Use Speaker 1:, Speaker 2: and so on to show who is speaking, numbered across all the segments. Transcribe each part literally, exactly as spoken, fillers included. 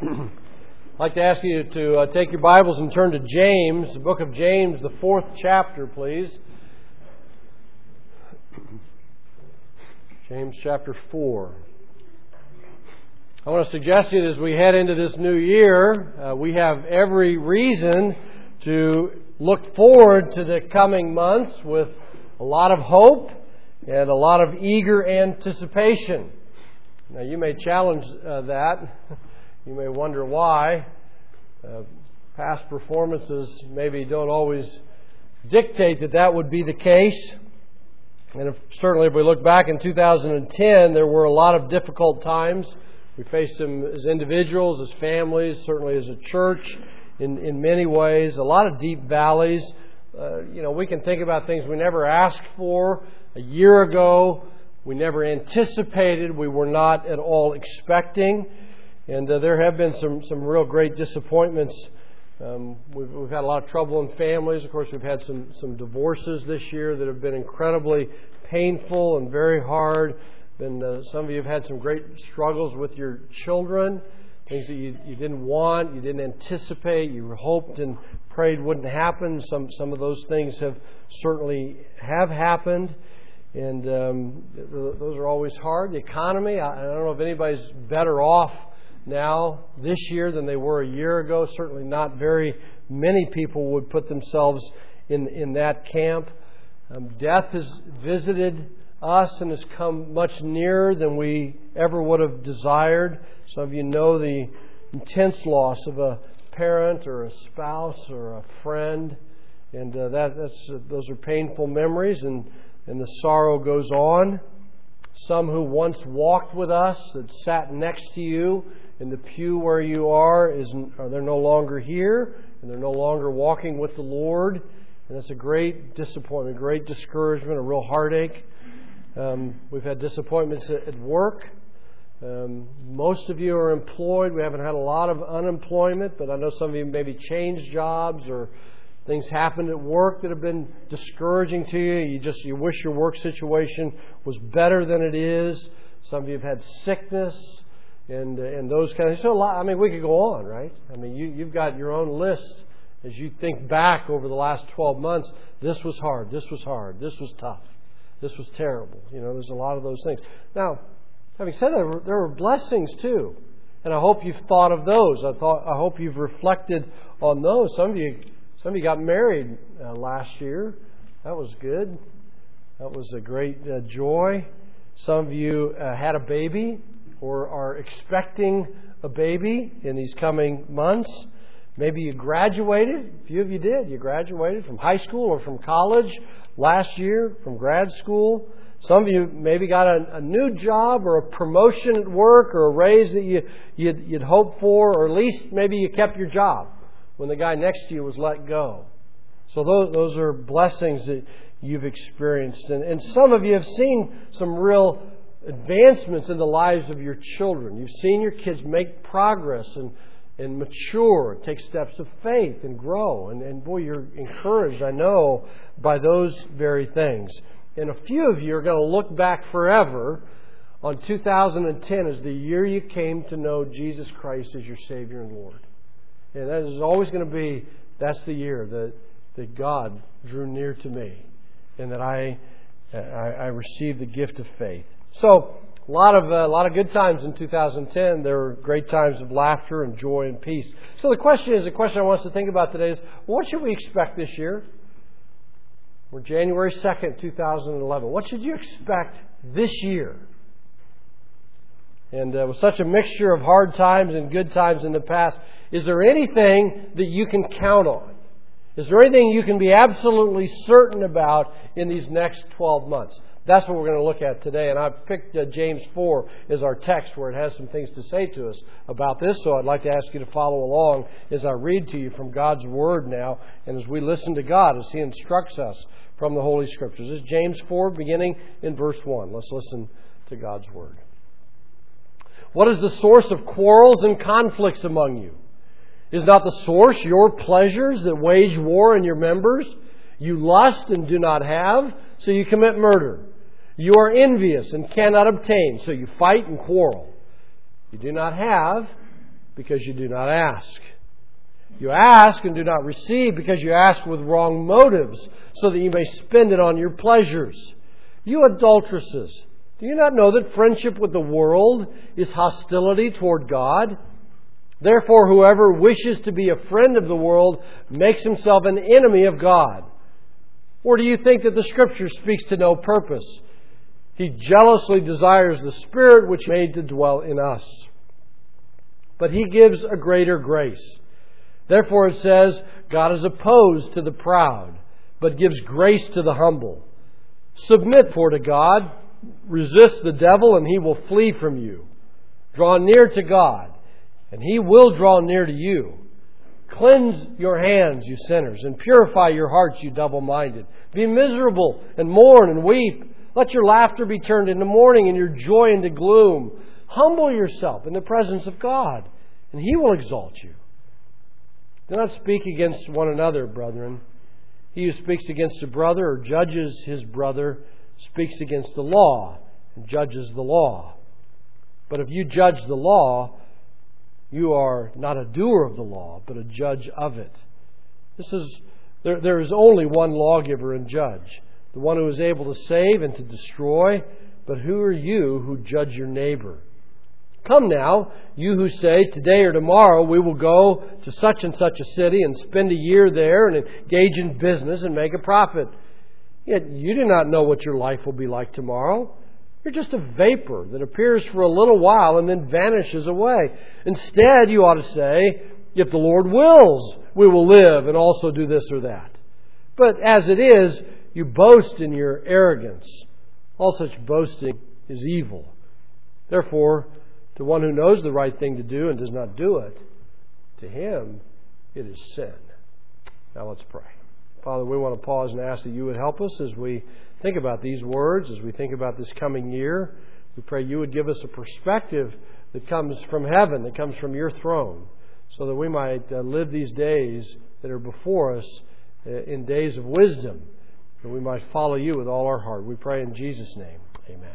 Speaker 1: I'd like to ask you to uh, take your Bibles and turn to James, the book of James, the fourth chapter, please. James chapter four. I want to suggest to you that as we head into this new year, uh, we have every reason to look forward to the coming months with a lot of hope and a lot of eager anticipation. Now, you may challenge uh, that. You may wonder why. Uh, past performances maybe don't always dictate that that would be the case. And if, certainly if we look back in two thousand ten, there were a lot of difficult times. We faced them as individuals, as families, certainly as a church in, in many ways. A lot of deep valleys. Uh, you know, we can think about things we never asked for. A year ago, we never anticipated. We were not at all expecting. And uh, there have been some, some real great disappointments. Um, we've, we've had a lot of trouble in families. Of course, we've had some, some divorces this year that have been incredibly painful and very hard. Been, uh, some of you have had some great struggles with your children, things that you, you didn't want, you didn't anticipate, you hoped and prayed wouldn't happen. Some some of those things have certainly have happened. And um, those are always hard. The economy, I, I don't know if anybody's better off now this year than they were a year ago. Certainly not very many people would put themselves in in that camp. Um, death has visited us and has come much nearer than we ever would have desired. Some of you know the intense loss of a parent or a spouse or a friend, and uh, that that's uh, those are painful memories, and and the sorrow goes on. Some who once walked with us, that sat next to you in the pew where you are, is are they're no longer here, and they're no longer walking with the Lord. And that's a great disappointment, a great discouragement, a real heartache. Um, we've had disappointments at, at work. Um, most of you are employed. We haven't had a lot of unemployment, but I know some of you maybe changed jobs or things happened at work that have been discouraging to you. You just you wish your work situation was better than it is. Some of you have had sickness and and those kind of things. So a lot. I mean, we could go on, right? I mean, you you've got your own list as you think back over the last twelve months. This was hard. This was hard. This was tough. This was terrible. You know, there's a lot of those things. Now, having said that, there were blessings too, and I hope you've thought of those. I thought I hope you've reflected on those. Some of you. Some of you got married uh, last year. That was good. That was a great uh, joy. Some of you uh, had a baby or are expecting a baby in these coming months. Maybe you graduated. A few of you did. You graduated from high school or from college last year, from grad school. Some of you maybe got a, a new job or a promotion at work or a raise that you, you'd, you'd hoped for, or at least maybe you kept your job when the guy next to you was let go. So those, those are blessings that you've experienced. And, and some of you have seen some real advancements in the lives of your children. You've seen your kids make progress and, and mature, take steps of faith and grow. And, and boy, you're encouraged, I know, by those very things. And a few of you are going to look back forever on two thousand ten as the year you came to know Jesus Christ as your Savior and Lord. And that is always going to be, that's the year that, that God drew near to me and that I, I, I received the gift of faith. So, a lot of uh, a lot of good times in two thousand ten. There were great times of laughter and joy and peace. So the question is, the question I want us to think about today is, what should we expect this year? We're January second, two thousand eleven. What should you expect this year? And uh, with such a mixture of hard times and good times in the past, is there anything that you can count on? Is there anything you can be absolutely certain about in these next twelve months? That's what we're going to look at today. And I've picked uh, James four as our text where it has some things to say to us about this. So I'd like to ask you to follow along as I read to you from God's Word now and as we listen to God as He instructs us from the Holy Scriptures. This is James four beginning in verse one. Let's listen to God's Word. What is the source of quarrels and conflicts among you? Is not the source your pleasures that wage war in your members? You lust and do not have, so you commit murder. You are envious and cannot obtain, so you fight and quarrel. You do not have, because you do not ask. You ask and do not receive because you ask with wrong motives, so that you may spend it on your pleasures. You adulteresses, do you not know that friendship with the world is hostility toward God? Therefore, whoever wishes to be a friend of the world makes himself an enemy of God. Or do you think that the Scripture speaks to no purpose? He jealously desires the Spirit which made to dwell in us. But He gives a greater grace. Therefore it says, God is opposed to the proud, but gives grace to the humble. Submit, for to God, resist the devil, and he will flee from you. Draw near to God, and He will draw near to you. Cleanse your hands, you sinners, and purify your hearts, you double-minded. Be miserable, and mourn, and weep. Let your laughter be turned into mourning, and your joy into gloom. Humble yourself in the presence of God, and He will exalt you. Do not speak against one another, brethren. He who speaks against a brother or judges his brother speaks against the law and judges the law. But if you judge the law, you are not a doer of the law, but a judge of it. This is there, there is only one lawgiver and judge, the one who is able to save and to destroy. But who are you who judge your neighbor? Come now, you who say, today or tomorrow we will go to such and such a city and spend a year there and engage in business and make a profit. Yet you do not know what your life will be like tomorrow. You're just a vapor that appears for a little while and then vanishes away. Instead, you ought to say, if the Lord wills, we will live and also do this or that. But as it is, you boast in your arrogance. All such boasting is evil. Therefore, to one who knows the right thing to do and does not do it, to him it is sin. Now let's pray. Father, we want to pause and ask that You would help us as we think about these words, as we think about this coming year. We pray You would give us a perspective that comes from heaven, that comes from Your throne, so that we might uh, live these days that are before us uh, in days of wisdom, and we might follow You with all our heart. We pray in Jesus' name. Amen.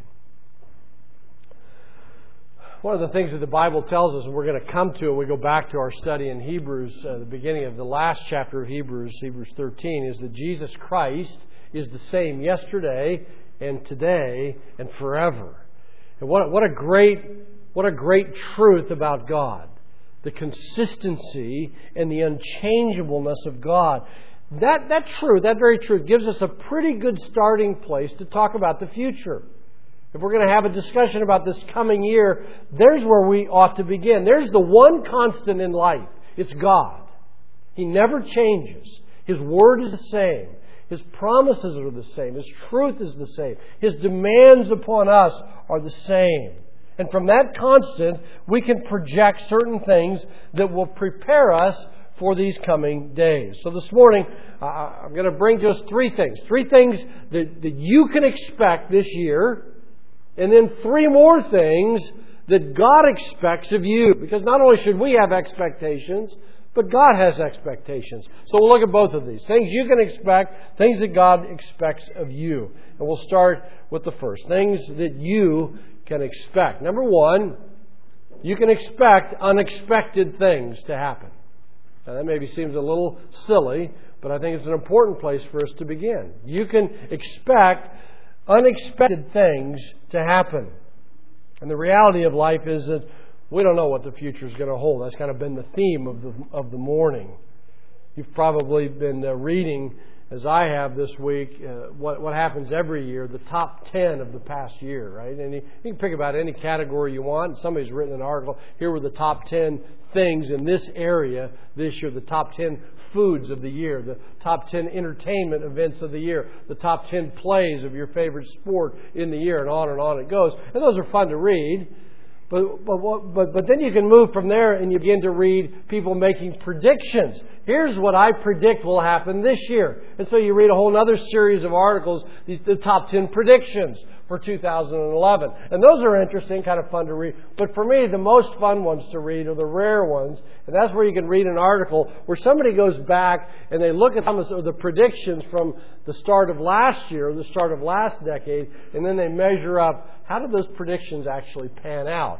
Speaker 1: One of the things that the Bible tells us, and we're going to come to, and we go back to our study in Hebrews, uh, the beginning of the last chapter of Hebrews, Hebrews thirteen, is that Jesus Christ is the same yesterday and today and forever. And what, what a great, what a great truth about God. The consistency and the unchangeableness of God. That, that truth, that very truth, gives us a pretty good starting place to talk about the future. If we're going to have a discussion about this coming year, there's where we ought to begin. There's the one constant in life. It's God. He never changes. His word is the same. His promises are the same. His truth is the same. His demands upon us are the same. And from that constant, we can project certain things that will prepare us for these coming days. So this morning, uh, I'm going to bring to us three things. Three things that, that you can expect this year. And then three more things that God expects of you. Because not only should we have expectations, but God has expectations. So we'll look at both of these. Things you can expect, things that God expects of you. And we'll start with the first. Things that you can expect. Number one, you can expect unexpected things to happen. Now that maybe seems a little silly, but I think it's an important place for us to begin. You can expect unexpected things to happen. And the reality of life is that we don't know what the future is going to hold. That's kind of been the theme of the of the morning. You've probably been uh, reading, as I have this week, uh, what what happens every year, the top ten of the past year, right? And you, you can pick about any category you want. Somebody's written an article. Here were the top ten things in this area this year, the top ten foods of the year, the top ten entertainment events of the year, the top ten plays of your favorite sport in the year, and on and on it goes. And those are fun to read. But, but, but, but then you can move from there and you begin to read people making predictions. Here's what I predict will happen this year. And so you read a whole other series of articles, the, the top ten predictions for two thousand eleven. And those are interesting, kind of fun to read. But for me, the most fun ones to read are the rare ones. And that's where you can read an article where somebody goes back and they look at the predictions from the start of last year, or the start of last decade, and then they measure up, how did those predictions actually pan out?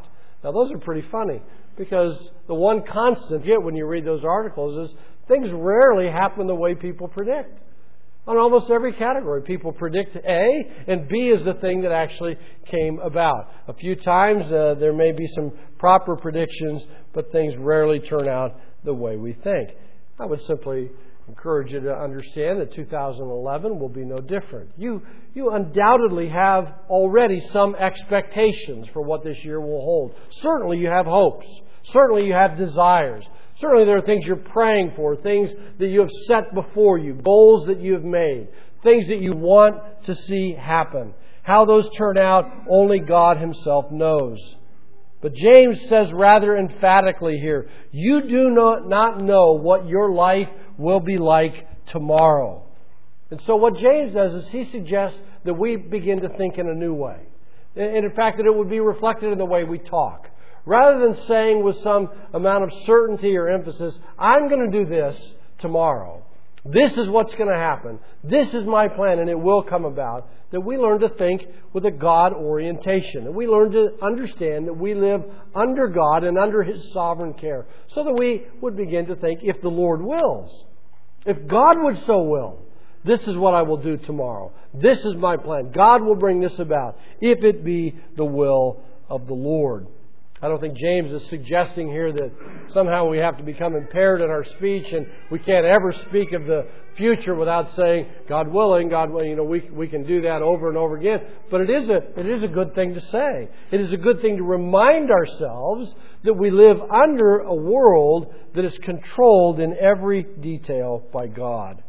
Speaker 1: Now, those are pretty funny because the one constant you get when you read those articles is things rarely happen the way people predict. On almost every category, people predict A, and B is the thing that actually came about. A few times uh, there may be some proper predictions, but things rarely turn out the way we think. I would simply encourage you to understand that two thousand eleven will be no different. You, you undoubtedly have already some expectations for what this year will hold. Certainly you have hopes. Certainly you have desires. Certainly there are things you're praying for, things that you have set before you, goals that you have made, things that you want to see happen. How those turn out, only God Himself knows. But James says rather emphatically here, you do not, not know what your life will be like tomorrow. And so what James does is he suggests that we begin to think in a new way. And in fact, that it would be reflected in the way we talk. Rather than saying with some amount of certainty or emphasis, I'm going to do this tomorrow. This is what's going to happen. This is my plan and it will come about. That we learn to think with a God orientation. That we learn to understand that we live under God and under His sovereign care. So that we would begin to think, if the Lord wills, if God would so will, this is what I will do tomorrow. This is my plan. God will bring this about, if it be the will of the Lord. I don't think James is suggesting here that somehow we have to become impaired in our speech and we can't ever speak of the future without saying, God willing, God willing, you know, we, we can do that over and over again. But it is a, it is a good thing to say. It is a good thing to remind ourselves that we live under a world that is controlled in every detail by God.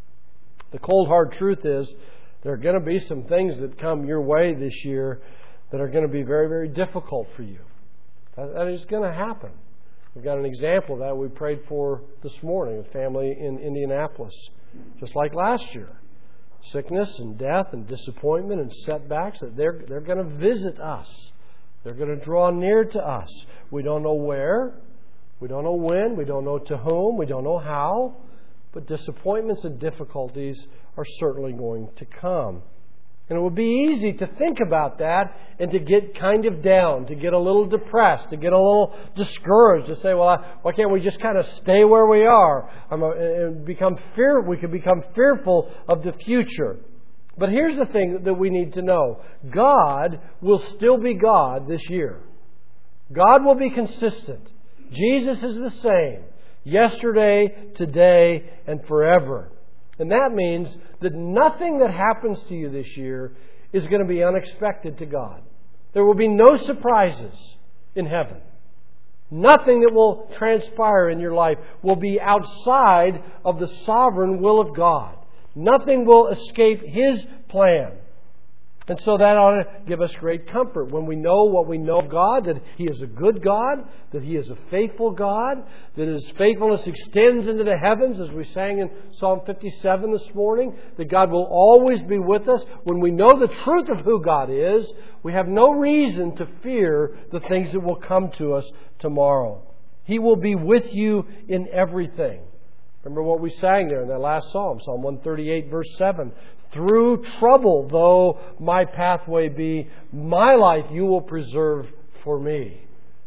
Speaker 1: The cold hard truth is there are going to be some things that come your way this year that are going to be very, very difficult for you. That is going to happen. We've got an example of that we prayed for this morning, a family in Indianapolis, just like last year. Sickness and death and disappointment and setbacks, that they're, they're going to visit us. They're going to draw near to us. We don't know where. We don't know when. We don't know to whom. We don't know how. But disappointments and difficulties are certainly going to come. And it would be easy to think about that and to get kind of down, to get a little depressed, to get a little discouraged, to say, well, why can't we just kind of stay where we are? And become fear. We could become fearful of the future. But here's the thing that we need to know. God will still be God this year. God will be consistent. Jesus is the same. Yesterday, today, and forever. And that means that nothing that happens to you this year is going to be unexpected to God. There will be no surprises in heaven. Nothing that will transpire in your life will be outside of the sovereign will of God. Nothing will escape His plan. And so that ought to give us great comfort when we know what we know of God, that He is a good God, that He is a faithful God, that His faithfulness extends into the heavens, as we sang in Psalm fifty-seven this morning, that God will always be with us. When we know the truth of who God is, we have no reason to fear the things that will come to us tomorrow. He will be with you in everything. Remember what we sang there in that last Psalm, Psalm one thirty-eight, verse seven. Through trouble, though my pathway be, my life you will preserve for me.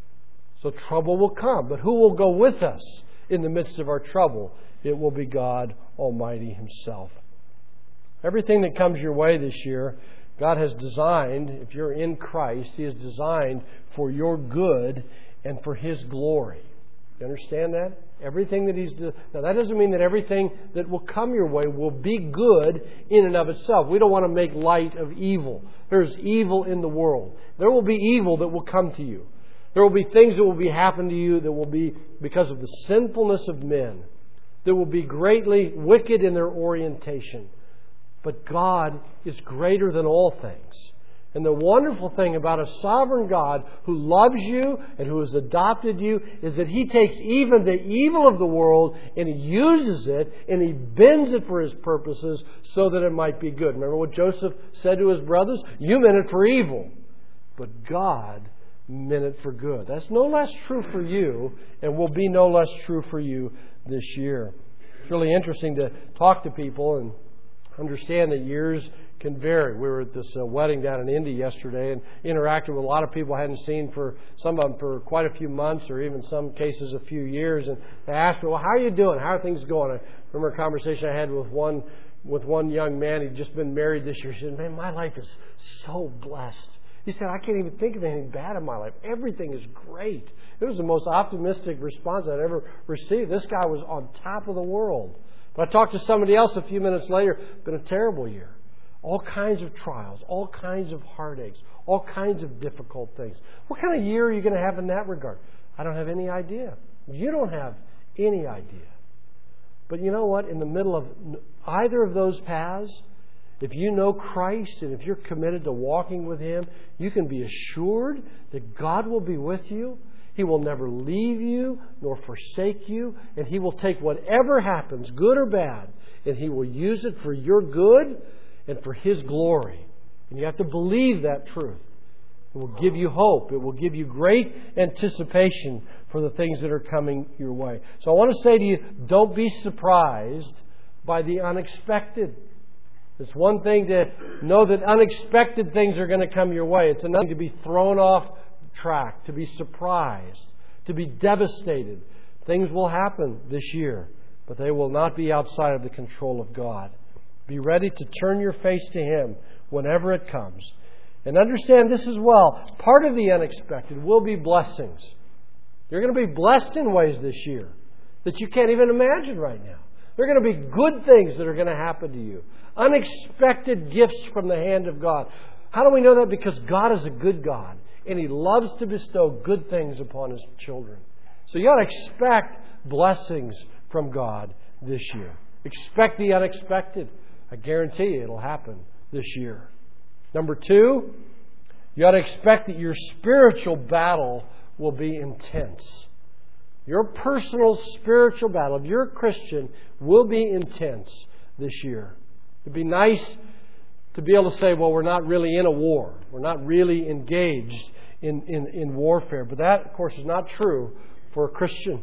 Speaker 1: So trouble will come, but who will go with us in the midst of our trouble? It will be God Almighty Himself. Everything that comes your way this year, God has designed, if you're in Christ, He has designed for your good and for His glory. You understand that? Everything that He's done. Now, that doesn't mean that everything that will come your way will be good in and of itself. We don't want to make light of evil. There's evil in the world. There will be evil that will come to you. There will be things that will be happen to you that will be because of the sinfulness of men, that will be greatly wicked in their orientation. But God is greater than all things. And the wonderful thing about a sovereign God who loves you and who has adopted you is that He takes even the evil of the world and He uses it and He bends it for His purposes so that it might be good. Remember what Joseph said to his brothers? You meant it for evil, but God meant it for good. That's no less true for you and will be no less true for you this year. It's really interesting to talk to people and Understand that years can vary. We were at this uh, wedding down in Indy yesterday and interacted with a lot of people I hadn't seen for some of them for quite a few months or even some cases a few years. And they asked me, well, how are you doing? How are things going? I remember a conversation I had with one with one young man. He'd just been married this year. He said, man, my life is so blessed. He said, I can't even think of anything bad in my life. Everything is great. It was the most optimistic response I'd ever received. This guy was on top of the world. But I talked to somebody else a few minutes later. Been a terrible year. All kinds of trials, all kinds of heartaches, all kinds of difficult things. What kind of year are you going to have in that regard? I don't have any idea. You don't have any idea. But you know what? In the middle of either of those paths, if you know Christ and if you're committed to walking with Him, you can be assured that God will be with you. He will never leave you nor forsake you. And He will take whatever happens, good or bad, and He will use it for your good and for His glory. And you have to believe that truth. It will give you hope. It will give you great anticipation for the things that are coming your way. So I want to say to you, don't be surprised by the unexpected. It's one thing to know that unexpected things are going to come your way. It's another to be thrown off track, to be surprised, to be devastated. Things will happen this year, but they will not be outside of the control of God. Be ready to turn your face to Him whenever it comes. And understand this as well. Part of the unexpected will be blessings. You're going to be blessed in ways this year that you can't even imagine right now. There are going to be good things that are going to happen to you. Unexpected gifts from the hand of God. How do we know that? Because God is a good God. And He loves to bestow good things upon His children. So you ought to expect blessings from God this year. Expect the unexpected. I guarantee you it'll happen this year. Number two, you ought to expect that your spiritual battle will be intense. Your personal spiritual battle, if you're a Christian, will be intense this year. It'd be nice to be able to say, well, we're not really in a war. We're not really engaged in, in, in warfare. But that, of course, is not true for a Christian.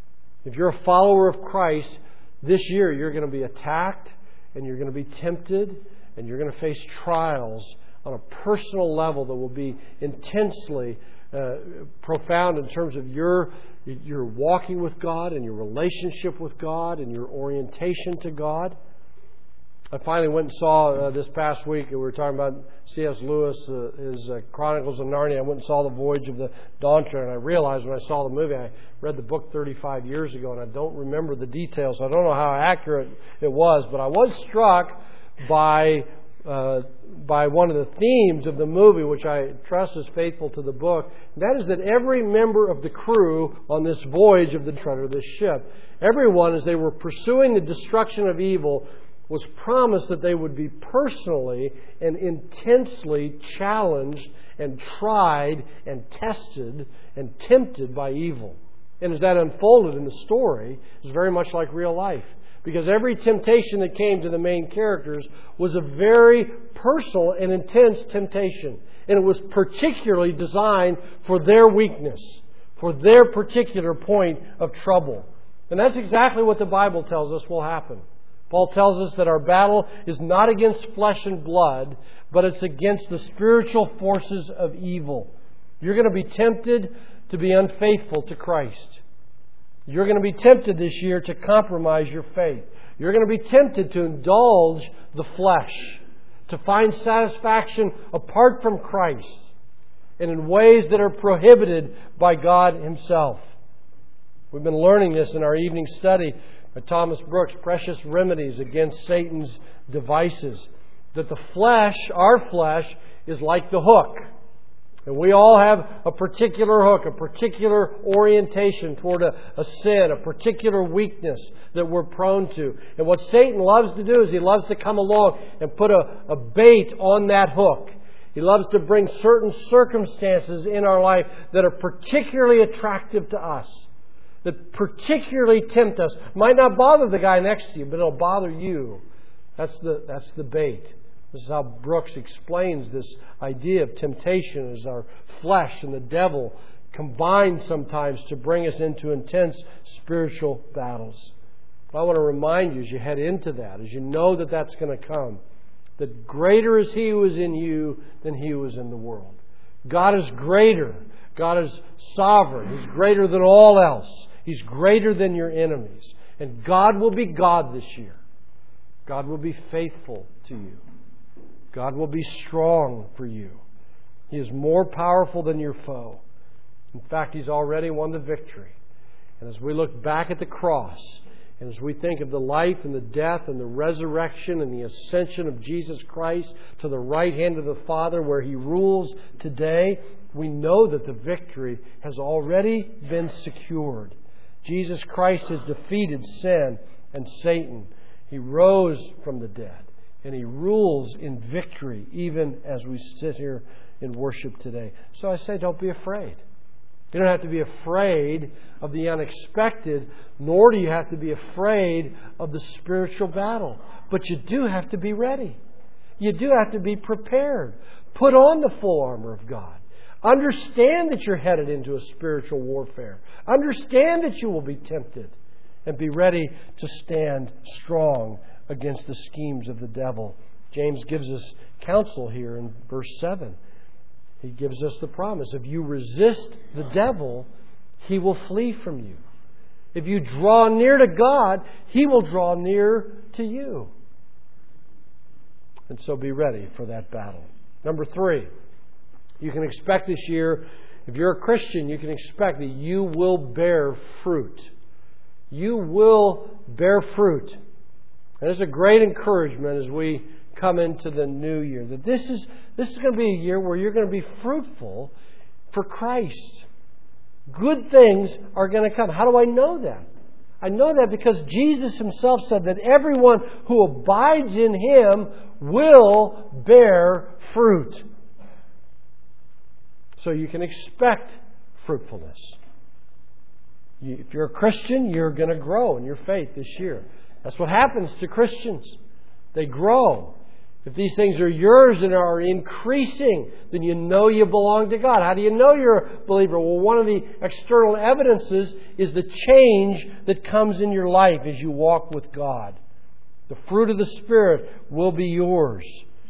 Speaker 1: If you're a follower of Christ, this year you're going to be attacked and you're going to be tempted and you're going to face trials on a personal level that will be intensely uh, profound in terms of your your walking with God and your relationship with God and your orientation to God. I finally went and saw uh, this past week, we were talking about C S Lewis, uh, his uh, Chronicles of Narnia. I went and saw The Voyage of the Dawn Treader, and I realized when I saw the movie, I read the book thirty-five years ago, and I don't remember the details. So I don't know how accurate it was, but I was struck by uh, by one of the themes of the movie, which I trust is faithful to the book. And that is that every member of the crew on this voyage of the treasure, this ship, everyone, as they were pursuing the destruction of evil, was promised that they would be personally and intensely challenged and tried and tested and tempted by evil. And as that unfolded in the story, it's very much like real life. Because every temptation that came to the main characters was a very personal and intense temptation. And it was particularly designed for their weakness, for their particular point of trouble. And that's exactly what the Bible tells us will happen. Paul tells us that our battle is not against flesh and blood, but it's against the spiritual forces of evil. You're going to be tempted to be unfaithful to Christ. You're going to be tempted this year to compromise your faith. You're going to be tempted to indulge the flesh, to find satisfaction apart from Christ, and in ways that are prohibited by God Himself. We've been learning this in our evening study by Thomas Brooks, Precious Remedies Against Satan's Devices. That the flesh, our flesh, is like the hook. And we all have a particular hook, a particular orientation toward a, a sin, a particular weakness that we're prone to. And what Satan loves to do is he loves to come along and put a, a bait on that hook. He loves to bring certain circumstances in our life that are particularly attractive to us, that particularly tempt us. Might not bother the guy next to you, but it'll bother you. That's the, that's the bait. This is how Brooks explains this idea of temptation as our flesh and the devil combine sometimes to bring us into intense spiritual battles. I want to remind you as you head into that, as you know that that's going to come, that greater is He who is in you than he who is in the world. God is greater. God is sovereign. He's greater than all else. He's greater than your enemies. And God will be God this year. God will be faithful to you. God will be strong for you. He is more powerful than your foe. In fact, He's already won the victory. And as we look back at the cross, and as we think of the life and the death and the resurrection and the ascension of Jesus Christ to the right hand of the Father where He rules today, we know that the victory has already been secured. Jesus Christ has defeated sin and Satan. He rose from the dead, and He rules in victory even as we sit here in worship today. So I say, don't be afraid. You don't have to be afraid of the unexpected, nor do you have to be afraid of the spiritual battle. But you do have to be ready. You do have to be prepared. Put on the full armor of God. Understand that you're headed into a spiritual warfare. Understand that you will be tempted. And be ready to stand strong against the schemes of the devil. James gives us counsel here in verse seven. He gives us the promise. If you resist the devil, he will flee from you. If you draw near to God, He will draw near to you. And so be ready for that battle. Number three, you can expect this year, if you're a Christian, you can expect that you will bear fruit. You will bear fruit. And there's a great encouragement as we come into the new year, that this is this is going to be a year where you're going to be fruitful for Christ. Good things are going to come. How do I know that? I know that because Jesus Himself said that everyone who abides in Him will bear fruit. So you can expect fruitfulness. You, if you're a Christian, you're going to grow in your faith this year. That's what happens to Christians. They grow. If these things are yours and are increasing, then you know you belong to God. How do you know you're a believer? Well, one of the external evidences is the change that comes in your life as you walk with God. The fruit of the Spirit will be yours.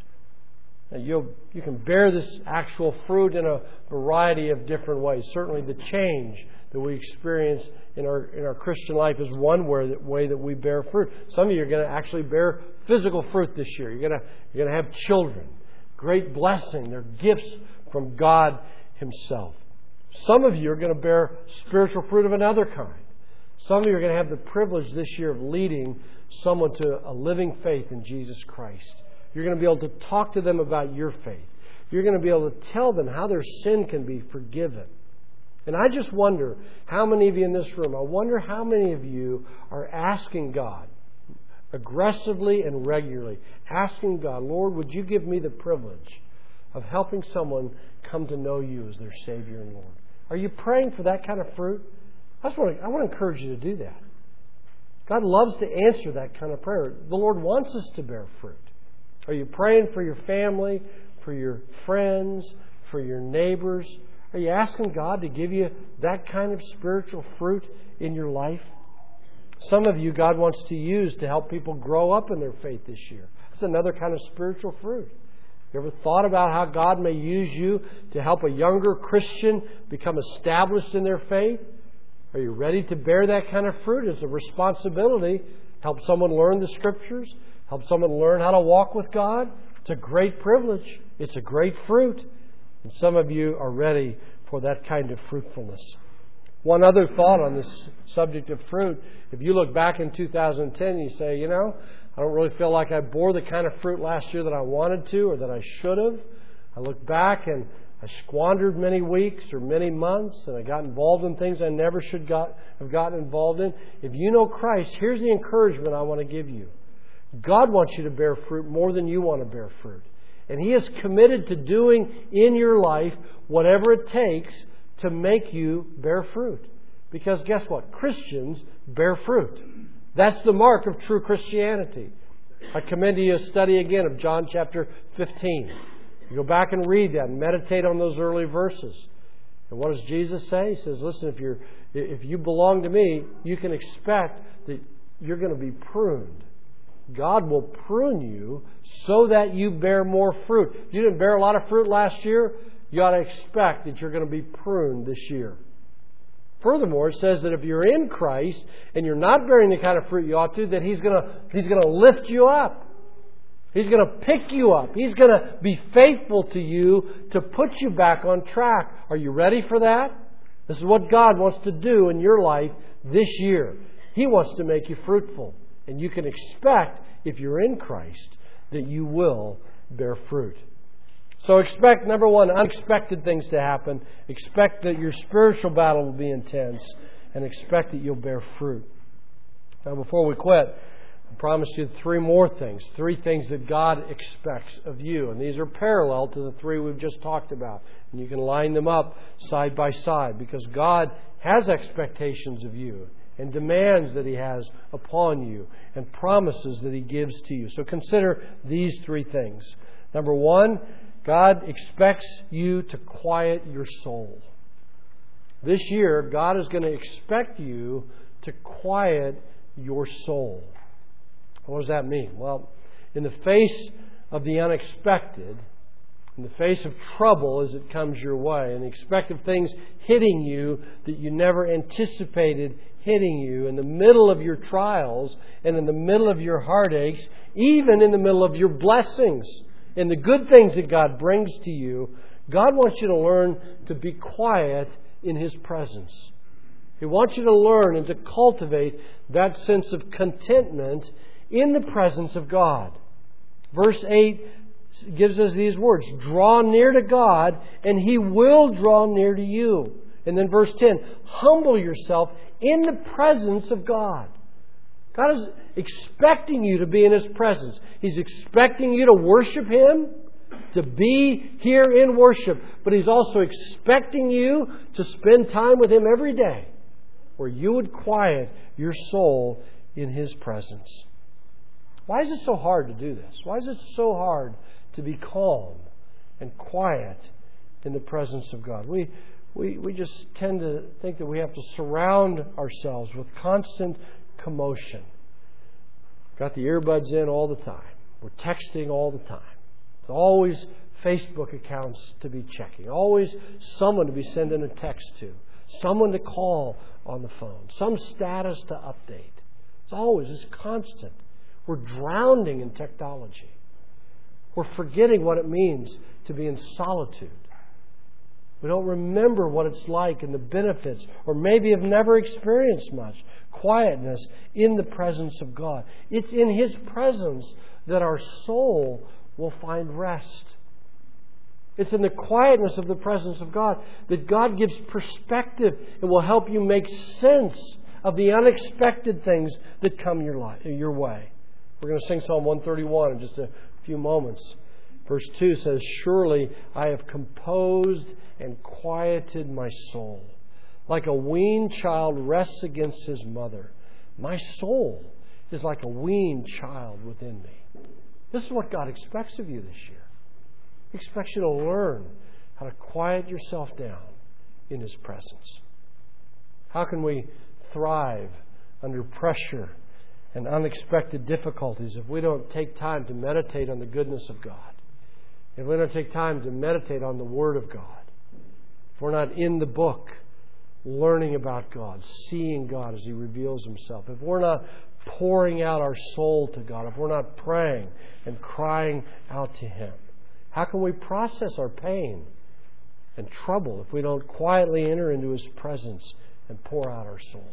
Speaker 1: Now, you'll, you can bear this actual fruit in a variety of different ways. Certainly the change that we experience in our in our Christian life is one way that, way that we bear fruit. Some of you are going to actually bear physical fruit this year. You're going to you're going to have children. Great blessing. They're gifts from God Himself. Some of you are going to bear spiritual fruit of another kind. Some of you are going to have the privilege this year of leading someone to a living faith in Jesus Christ. You're going to be able to talk to them about your faith. You're going to be able to tell them how their sin can be forgiven. And I just wonder how many of you in this room, I wonder how many of you are asking God aggressively and regularly, asking God, Lord, would you give me the privilege of helping someone come to know you as their Savior and Lord? Are you praying for that kind of fruit? I just want to, I want to encourage you to do that. God loves to answer that kind of prayer. The Lord wants us to bear fruit. Are you praying for your family, for your friends, for your neighbors? Are you asking God to give you that kind of spiritual fruit in your life? Some of you God wants to use to help people grow up in their faith this year. That's another kind of spiritual fruit. You ever thought about how God may use you to help a younger Christian become established in their faith? Are you ready to bear that kind of fruit? It's a responsibility. Help someone learn the Scriptures. Help someone learn how to walk with God. It's a great privilege. It's a great fruit. And some of you are ready for that kind of fruitfulness. One other thought on this subject of fruit. If you look back in two thousand ten, you say, you know, I don't really feel like I bore the kind of fruit last year that I wanted to or that I should have. I look back and I squandered many weeks or many months and I got involved in things I never should got, have gotten involved in. If you know Christ, here's the encouragement I want to give you. God wants you to bear fruit more than you want to bear fruit. And He is committed to doing in your life whatever it takes to make you bear fruit. Because guess what? Christians bear fruit. That's the mark of true Christianity. I commend to you a study again of John chapter fifteen. You go back and read that and meditate on those early verses. And what does Jesus say? He says, listen, if you're if you belong to me, you can expect that you're going to be pruned. God will prune you so that you bear more fruit. If you didn't bear a lot of fruit last year, you ought to expect that you're going to be pruned this year. Furthermore, it says that if you're in Christ and you're not bearing the kind of fruit you ought to, that He's going to, He's going to lift you up. He's going to pick you up. He's going to be faithful to you to put you back on track. Are you ready for that? This is what God wants to do in your life this year. He wants to make you fruitful. And you can expect, if you're in Christ, that you will bear fruit. So expect, number one, unexpected things to happen. Expect that your spiritual battle will be intense. And expect that you'll bear fruit. Now, before we quit, I promised you three more things. Three things that God expects of you. And these are parallel to the three we've just talked about. And you can line them up side by side because God has expectations of you and demands that He has upon you and promises that He gives to you. So consider these three things. Number one, God expects you to quiet your soul. This year, God is going to expect you to quiet your soul. What does that mean? Well, in the face of the unexpected, in the face of trouble as it comes your way, and the expected things hitting you that you never anticipated hitting you, in the middle of your trials and in the middle of your heartaches, even in the middle of your blessings and the good things that God brings to you, God wants you to learn to be quiet in His presence. He wants you to learn and to cultivate that sense of contentment in the presence of God. Verse eight gives us these words, draw near to God and He will draw near to you. And then verse ten, humble yourself in the presence of God. God is expecting you to be in His presence. He's expecting you to worship Him, to be here in worship. But He's also expecting you to spend time with Him every day, where you would quiet your soul in His presence. Why is it so hard to do this? Why is it so hard to be calm and quiet in the presence of God? We, we, we just tend to think that we have to surround ourselves with constant commotion. Got the earbuds in all the time. We're texting all the time. There's always Facebook accounts to be checking. Always someone to be sending a text to. Someone to call on the phone. Some status to update. It's always, it's constant. We're drowning in technology. We're forgetting what it means to be in solitude. We don't remember what it's like and the benefits, or maybe have never experienced much quietness in the presence of God. It's in His presence that our soul will find rest. It's in the quietness of the presence of God that God gives perspective and will help you make sense of the unexpected things that come your life, your way. We're going to sing Psalm one thirty-one in just a few moments. Verse two says, surely I have composed and quieted my soul. Like a weaned child rests against his mother, my soul is like a weaned child within me. This is what God expects of you this year. He expects you to learn how to quiet yourself down in His presence. How can we thrive under pressure and unexpected difficulties if we don't take time to meditate on the goodness of God? If we don't take time to meditate on the Word of God? If we're not in the book learning about God, seeing God as He reveals Himself, if we're not pouring out our soul to God, if we're not praying and crying out to Him, how can we process our pain and trouble if we don't quietly enter into His presence and pour out our soul?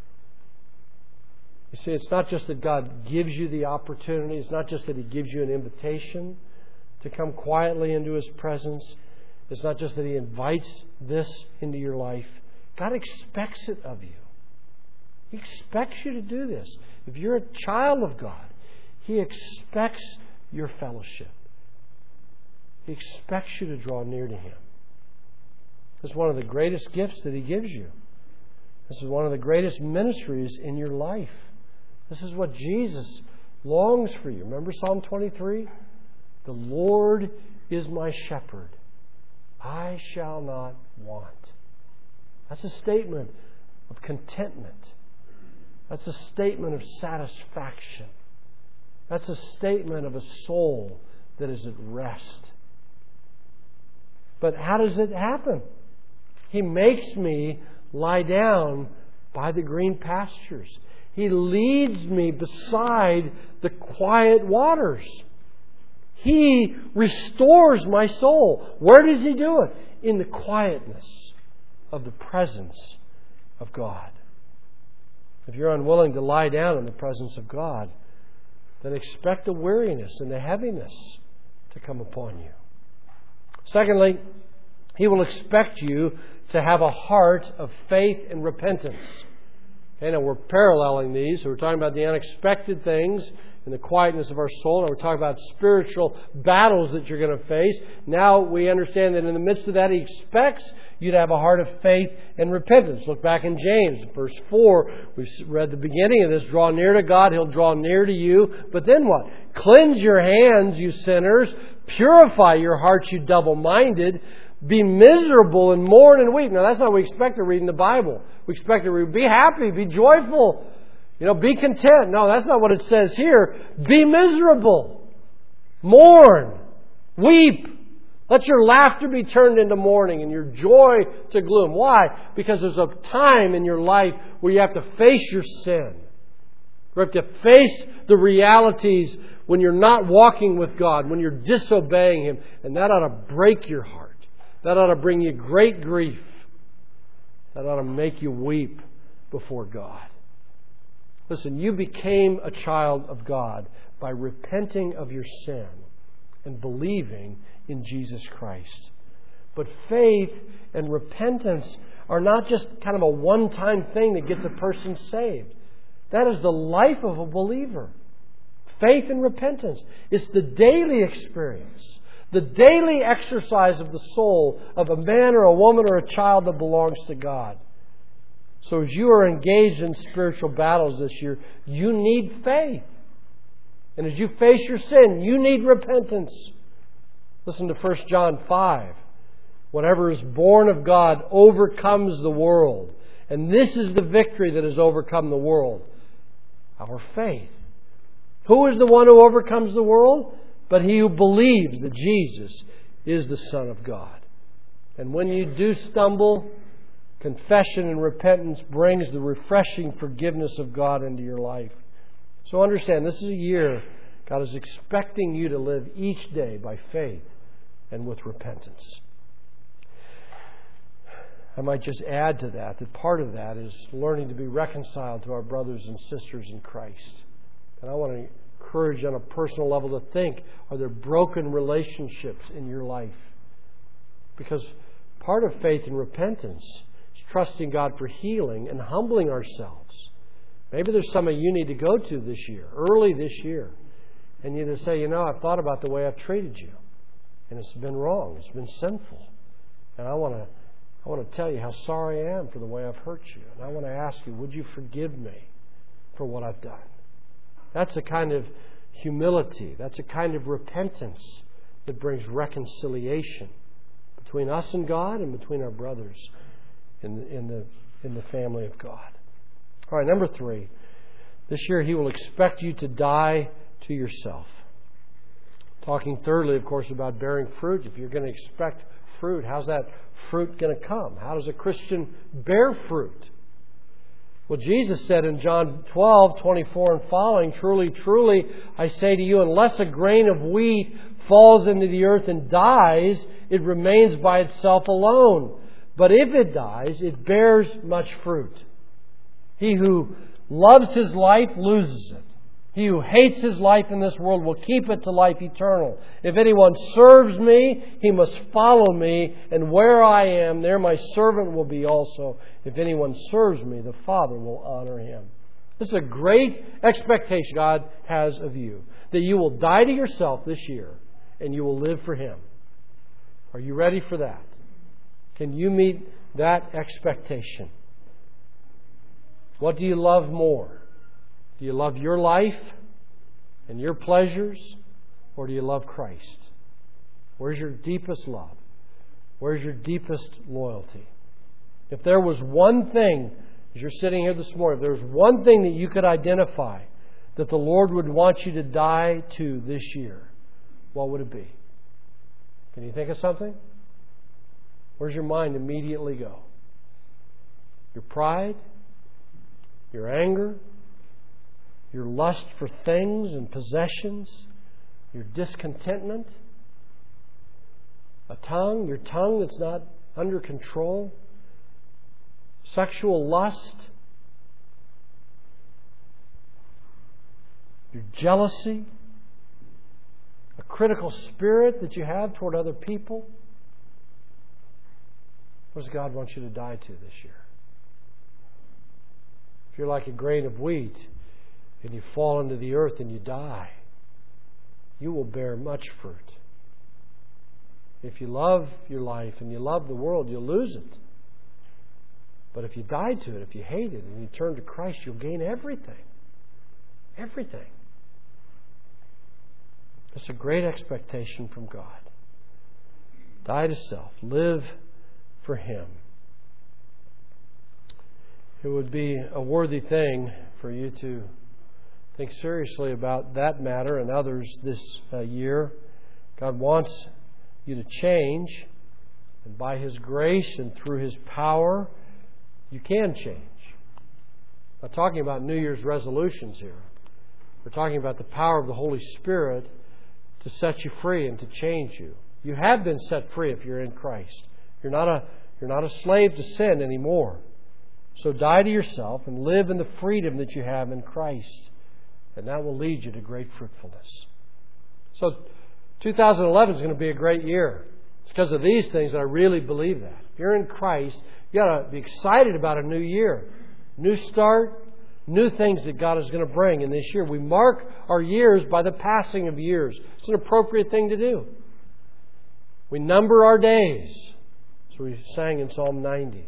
Speaker 1: You see, it's not just that God gives you the opportunity. It's not just that He gives you an invitation to come quietly into His presence. It's not just that He invites this into your life. God expects it of you. He expects you to do this. If you're a child of God, He expects your fellowship. He expects you to draw near to Him. This is one of the greatest gifts that He gives you. This is one of the greatest ministries in your life. This is what Jesus longs for you. Remember Psalm twenty-three? The Lord is my shepherd. I shall not want. That's a statement of contentment. That's a statement of satisfaction. That's a statement of a soul that is at rest. But how does it happen? He makes me lie down by the green pastures. He leads me beside the quiet waters. He restores my soul. Where does He do it? In the quietness of the presence of God. If you're unwilling to lie down in the presence of God, then expect the weariness and the heaviness to come upon you. Secondly, He will expect you to have a heart of faith and repentance. Okay, now we're paralleling these. So we're talking about the unexpected things in the quietness of our soul. And we're talking about spiritual battles that you're going to face. Now we understand that in the midst of that, He expects you to have a heart of faith and repentance. Look back in James, verse four. We read the beginning of this. Draw near to God, He'll draw near to you. But then what? Cleanse your hands, you sinners. Purify your hearts, you double-minded. Be miserable and mourn and weep. Now that's not what we expect to read in the Bible. We expect to read, be happy, be joyful. You know, be content. No, that's not what it says here. Be miserable. Mourn. Weep. Let your laughter be turned into mourning and your joy to gloom. Why? Because there's a time in your life where you have to face your sin. You have to face the realities when you're not walking with God, when you're disobeying Him. And that ought to break your heart. That ought to bring you great grief. That ought to make you weep before God. Listen, you became a child of God by repenting of your sin and believing in Jesus Christ. But faith and repentance are not just kind of a one-time thing that gets a person saved. That is the life of a believer. Faith and repentance. It's the daily experience. The daily exercise of the soul of a man or a woman or a child that belongs to God. So as you are engaged in spiritual battles this year, you need faith. And as you face your sin, you need repentance. Listen to First John five. Whatever is born of God overcomes the world. And this is the victory that has overcome the world. Our faith. Who is the one who overcomes the world? But he who believes that Jesus is the Son of God. And when you do stumble, confession and repentance brings the refreshing forgiveness of God into your life. So understand, this is a year God is expecting you to live each day by faith and with repentance. I might just add to that that part of that is learning to be reconciled to our brothers and sisters in Christ. And I want to encourage you on a personal level to think, are there broken relationships in your life? Because part of faith and repentance is trusting God for healing and humbling ourselves. Maybe there's some of you need to go to this year, early this year. And you just say, you know, I've thought about the way I've treated you. And it's been wrong. It's been sinful. And I want to I want to tell you how sorry I am for the way I've hurt you. And I want to ask you, would you forgive me for what I've done? That's a kind of humility. That's a kind of repentance that brings reconciliation between us and God and between our brothers in the, in the, in the family of God. All right, number three. This year He will expect you to die to yourself. Talking thirdly, of course, about bearing fruit. If you're going to expect fruit, how's that fruit going to come? How does a Christian bear fruit? Well, Jesus said in John twelve, twenty-four and following, truly, truly, I say to you, unless a grain of wheat falls into the earth and dies, it remains by itself alone. But if it dies, it bears much fruit. He who loves his life loses it. He who hates his life in this world will keep it to life eternal. If anyone serves me, he must follow me, and where I am, there my servant will be also. If anyone serves me, the Father will honor him. This is a great expectation God has of you, that you will die to yourself this year, and you will live for Him. Are you ready for that? Can you meet that expectation? What do you love more? Do you love your life and your pleasures, or do you love Christ? Where's your deepest love? Where's your deepest loyalty? If there was one thing as you're sitting here this morning, if there's one thing that you could identify that the Lord would want you to die to this year, what would it be? Can you think of something? Where's your mind immediately go? Your pride? Your anger? Your lust for things and possessions? Your discontentment? A tongue? Your tongue that's not under control? Sexual lust? Your jealousy? A critical spirit that you have toward other people? What does God want you to die to this year? If you're like a grain of wheat and you fall into the earth and you die, you will bear much fruit. If you love your life and you love the world, you'll lose it. But if you die to it, if you hate it, and you turn to Christ, you'll gain everything. Everything. It's a great expectation from God. Die to self. Live for Him. It would be a worthy thing for you to think seriously about that matter and others this uh, year. God wants you to change, and by His grace and through His power, you can change. I'm not talking about New Year's resolutions here. We're talking about the power of the Holy Spirit to set you free and to change you. You have been set free if you're in Christ. You're not a, you're not a slave to sin anymore. So die to yourself and live in the freedom that you have in Christ. And that will lead you to great fruitfulness. So two thousand eleven is going to be a great year. It's because of these things that I really believe that. If you're in Christ, you got to be excited about a new year. New start, new things that God is going to bring in this year. We mark our years by the passing of years. It's an appropriate thing to do. We number our days. So we sang in Psalm ninety.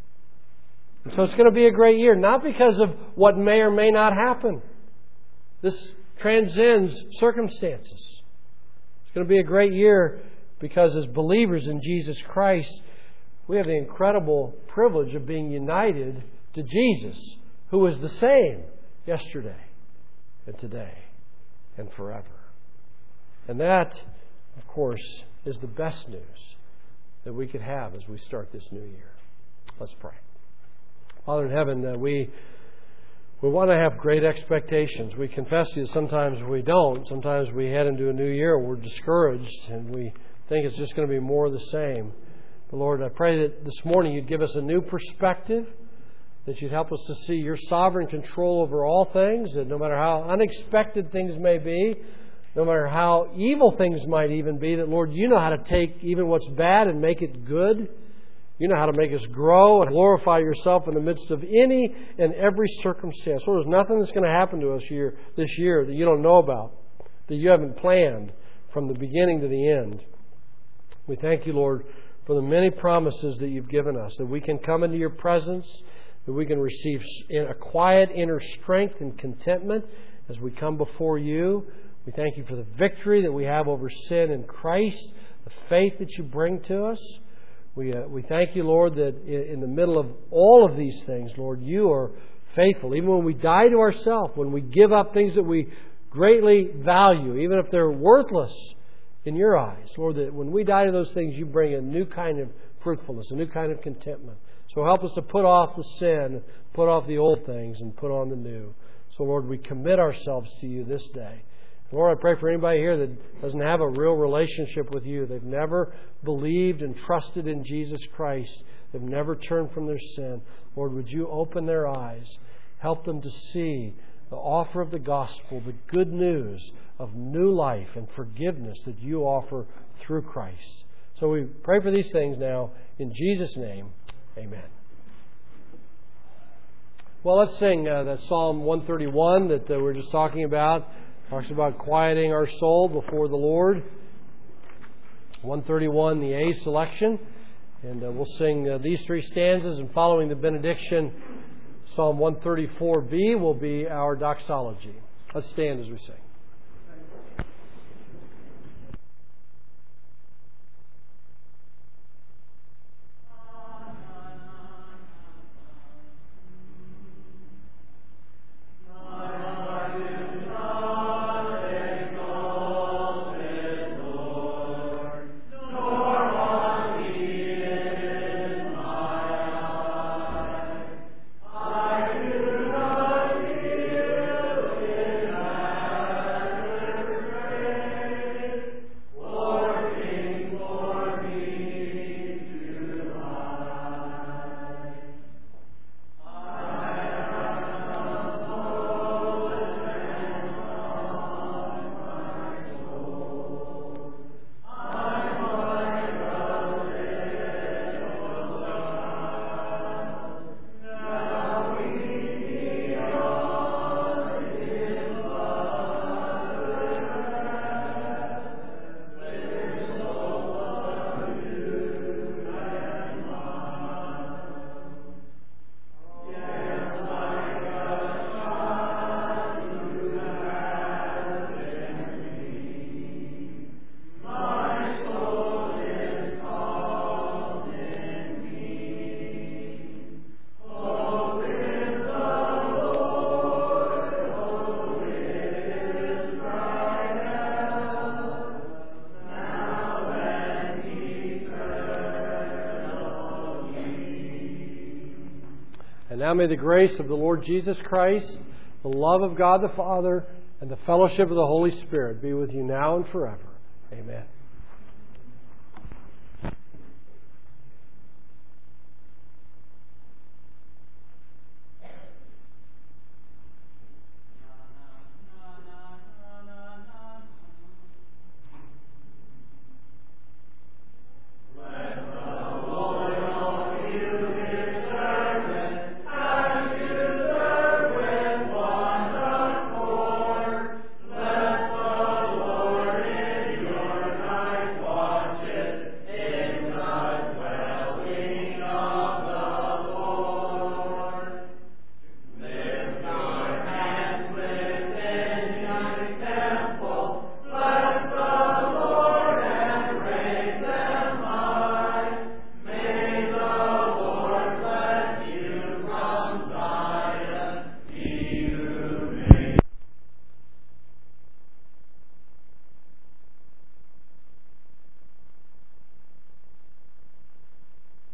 Speaker 1: And so it's going to be a great year, not because of what may or may not happen. This transcends circumstances. It's going to be a great year because as believers in Jesus Christ, we have the incredible privilege of being united to Jesus, who is the same yesterday and today and forever. And that, of course, is the best news that we could have as we start this new year. Let's pray. Father in heaven, uh, we we want to have great expectations. We confess to you sometimes we don't. Sometimes we head into a new year, we're discouraged, and we think it's just going to be more of the same. But Lord, I pray that this morning you'd give us a new perspective, that you'd help us to see your sovereign control over all things, that no matter how unexpected things may be, no matter how evil things might even be, that, Lord, you know how to take even what's bad and make it good. You know how to make us grow and glorify yourself in the midst of any and every circumstance. Lord, there's nothing that's going to happen to us here this year that you don't know about, that you haven't planned from the beginning to the end. We thank you, Lord, for the many promises that you've given us, that we can come into your presence, that we can receive a quiet inner strength and contentment as we come before you. We thank you for the victory that we have over sin in Christ, the faith that you bring to us. We uh, we thank you, Lord, that in the middle of all of these things, Lord, you are faithful. Even when we die to ourselves, when we give up things that we greatly value, even if they're worthless in your eyes, Lord, that when we die to those things, you bring a new kind of fruitfulness, a new kind of contentment. So help us to put off the sin, put off the old things, and put on the new. So, Lord, we commit ourselves to you this day. Lord, I pray for anybody here that doesn't have a real relationship with you. They've never believed and trusted in Jesus Christ. They've never turned from their sin. Lord, would you open their eyes, help them to see the offer of the gospel, the good news of new life and forgiveness that you offer through Christ. So we pray for these things now. In Jesus' name, amen. Well, let's sing uh, that Psalm one thirty-one that uh, we we're just talking about. Talks about quieting our soul before the Lord. one thirty-one, the A selection. And uh, we'll sing uh, these three stanzas, and following the benediction, Psalm one thirty-four B will be our doxology. Let's stand as we sing. And now may the grace of the Lord Jesus Christ, the love of God the Father, and the fellowship of the Holy Spirit be with you now and forever. Amen.